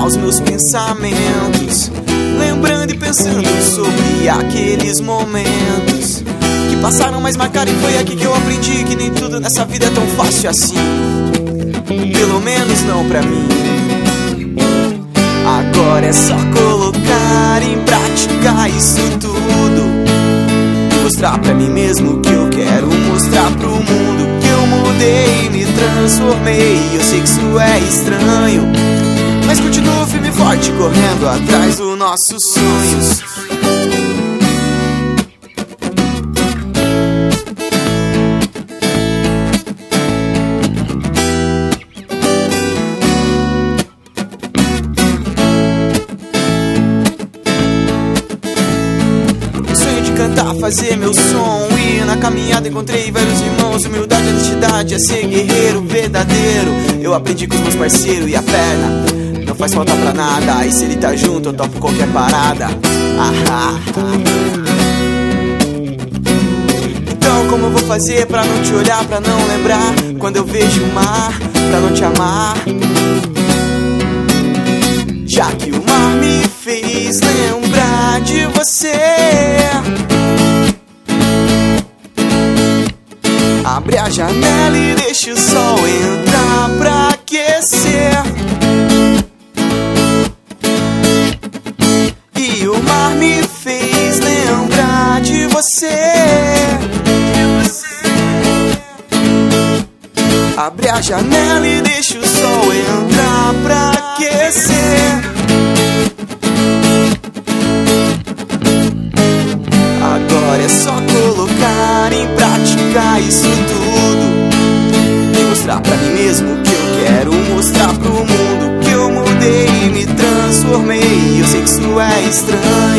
acalmar os meus pensamentos, lembrando e pensando sobre aqueles momentos que passaram, mas marcaram. E foi aqui que eu aprendi que nem tudo nessa vida é tão fácil assim, pelo menos não pra mim. Agora é só colocar em prática isso tudo, mostrar pra mim mesmo que eu quero mostrar pro mundo, que eu mudei, me transformei. Eu sei que isso é estranho, mas continuo firme e forte, correndo atrás dos nossos sonhos. Cantar, fazer meu som, e na caminhada encontrei vários irmãos. Humildade, honestidade, é ser guerreiro verdadeiro. Eu aprendi com os meus parceiros e a perna não faz falta pra nada. E se ele tá junto eu topo qualquer parada. Então como eu vou fazer pra não te olhar, pra não lembrar quando eu vejo o mar, pra não te amar? Já que o mar me fez lembrar de você, abre a janela e deixa o sol entrar pra aquecer. E o mar me fez lembrar de você. Abre a janela e deixa o sol entrar pra aquecer. Agora é só colocar em prática isso tudo e mostrar pra mim mesmo que eu quero mostrar pro mundo, que eu mudei, me transformei. Eu sei que isso é estranho,